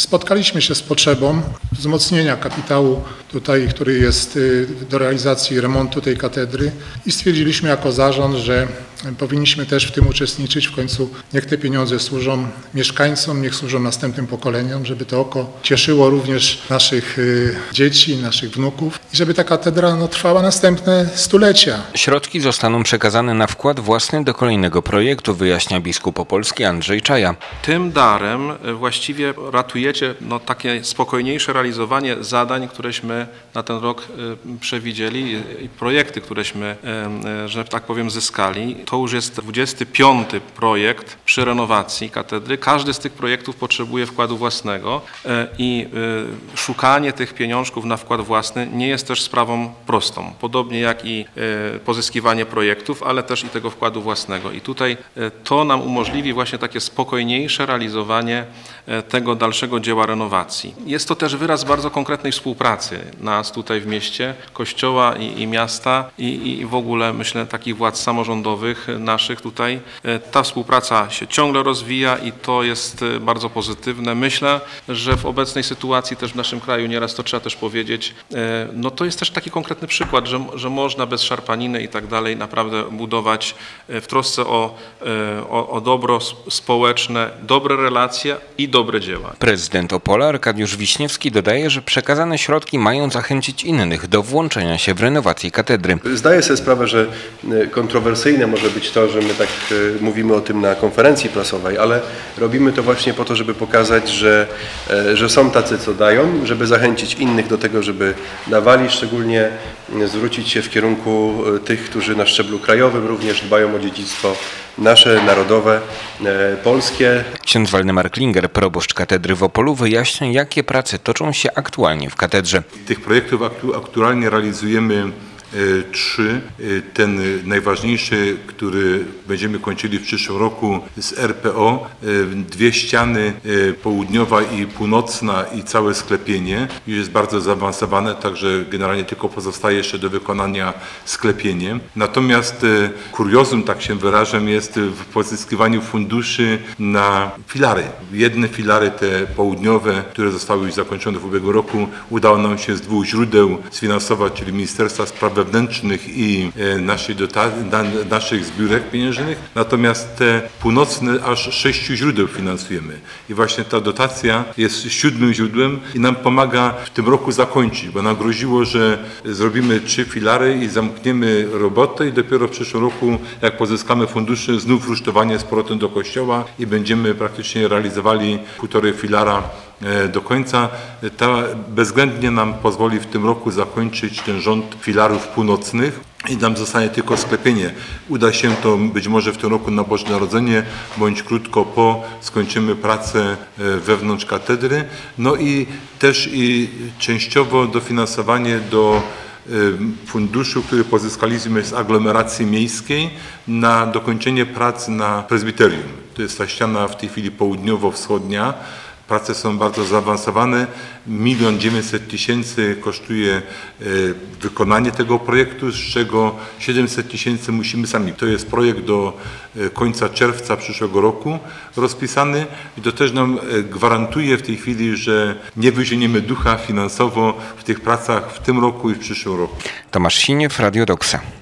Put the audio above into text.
Spotkaliśmy się z potrzebą wzmocnienia kapitału tutaj, który jest do realizacji remontu tej katedry i stwierdziliśmy jako zarząd, że powinniśmy też w tym uczestniczyć. W końcu niech te pieniądze służą mieszkańcom, niech służą następnym pokoleniom, żeby to oko cieszyło również naszych dzieci, naszych wnuków i żeby ta katedra trwała następne stulecia. Środki zostaną przekazane na wkład własny do kolejnego projektu, wyjaśnia biskup opolski Andrzej Czaja. Tym darem właściwie ratujecie takie spokojniejsze realizowanie zadań, któreśmy na ten rok przewidzieli i projekty, któreśmy, że tak powiem, zyskali. To już jest 25. projekt przy renowacji katedry. Każdy z tych projektów potrzebuje wkładu własnego i szukanie tych pieniążków na wkład własny nie jest też sprawą prostą. Podobnie jak i pozyskiwanie projektów, ale też i tego wkładu własnego. I tutaj to nam umożliwi właśnie takie spokojniejsze realizowanie tego dalszego dzieła renowacji. Jest to też wyraz bardzo konkretnej współpracy nas tutaj w mieście, kościoła i miasta i w ogóle myślę takich władz samorządowych naszych tutaj. Ta współpraca się ciągle rozwija i to jest bardzo pozytywne. Myślę, że w obecnej sytuacji też w naszym kraju, nieraz to trzeba też powiedzieć, to jest też taki konkretny przykład, że można bez szarpaniny i tak dalej naprawdę budować w trosce o dobro społeczne, dobre relacje i dobre dzieła. Prezydent Opola Arkadiusz Wiśniewski dodaje, że przekazane środki mają zachęcić innych do włączenia się w renowację katedry. Zdaję sobie sprawę, że kontrowersyjne może być to, że my tak mówimy o tym na konferencji prasowej, ale robimy to właśnie po to, żeby pokazać, że są tacy, co dają, żeby zachęcić innych do tego, żeby dawali, szczególnie zwrócić się w kierunku tych, którzy na szczeblu krajowym również dbają o dziedzictwo nasze, narodowe, polskie. Ksiądz Waldemar Klinger, proboszcz katedry w Opolu, wyjaśnia, jakie prace toczą się aktualnie w katedrze. Tych projektów aktualnie realizujemy 3. Ten najważniejszy, który będziemy kończyli w przyszłym roku z RPO, 2 ściany, południowa i północna i całe sklepienie już jest bardzo zaawansowane, także generalnie tylko pozostaje jeszcze do wykonania sklepienie. Natomiast kuriozum, tak się wyrażę, jest w pozyskiwaniu funduszy na filary. Jedne filary, te południowe, które zostały już zakończone w ubiegłym roku, udało nam się z 2 źródeł sfinansować, czyli Ministerstwa Spraw Wewnętrznych i naszych zbiórek pieniężnych, natomiast te północne aż 6 źródeł finansujemy. I właśnie ta dotacja jest 7. źródłem i nam pomaga w tym roku zakończyć, bo nam groziło, że zrobimy 3 filary i zamkniemy robotę i dopiero w przyszłym roku, jak pozyskamy fundusze, znów rusztowanie z powrotem do kościoła i będziemy praktycznie realizowali 1,5 filara do końca. Ta bezwzględnie nam pozwoli w tym roku zakończyć ten rząd filarów północnych i nam zostanie tylko sklepienie. Uda się to być może w tym roku na Boże Narodzenie, bądź krótko po skończymy pracę wewnątrz katedry. I też częściowo dofinansowanie do funduszu, który pozyskaliśmy z aglomeracji miejskiej na dokończenie prac na prezbiterium. To jest ta ściana w tej chwili południowo-wschodnia. Prace są bardzo zaawansowane. 1 900 000 kosztuje wykonanie tego projektu, z czego 700 000 musimy sami. To jest projekt do końca czerwca przyszłego roku rozpisany i to też nam gwarantuje w tej chwili, że nie wyzieniemy ducha finansowo w tych pracach w tym roku i w przyszłym roku. Tomasz Siniew, Radio Doksa.